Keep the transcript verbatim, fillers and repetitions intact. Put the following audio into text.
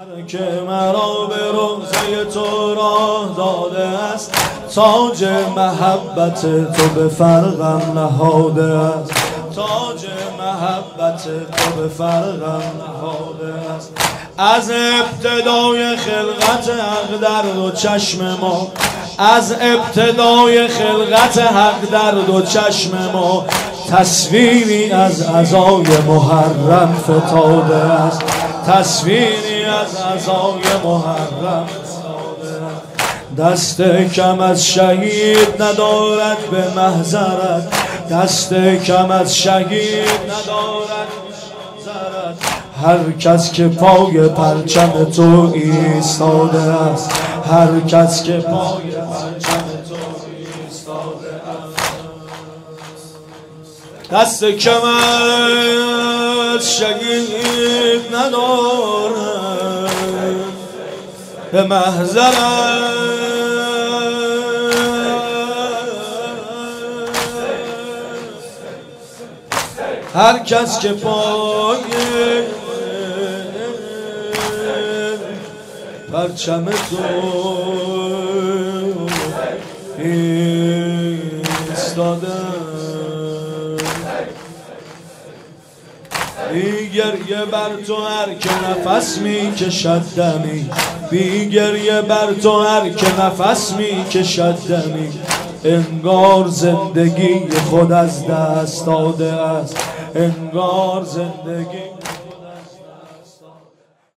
که مرا به روضه تو راه داده است، تاج محبت تو به فرقم نهاده است، تاج محبت تو به فرقم نهاده است. از ابتدای خلقت حق در دو چشم ما، از ابتدای خلقت حق در دو چشم ما، تصویری از عزای محرم فتاده است، تصویری از عزای محرم فتاده است. دست کم از شهید ندارد به محضرت، دست کم از شهید ندارد به محضرت. هر کس که پای پرچم تو ایستاده است، هر کس که پای پرچم تو ایستاده است. دست کم از شهید ندارد به محضرت. هر کس که پای پرچم تو ایستاده، بی گریه بر تو هر که نفس می کشد دمی، بی گریه بر تو هر که نفس می کشد دمی. انگار زندگی خود از دست داده است، انگار زندگی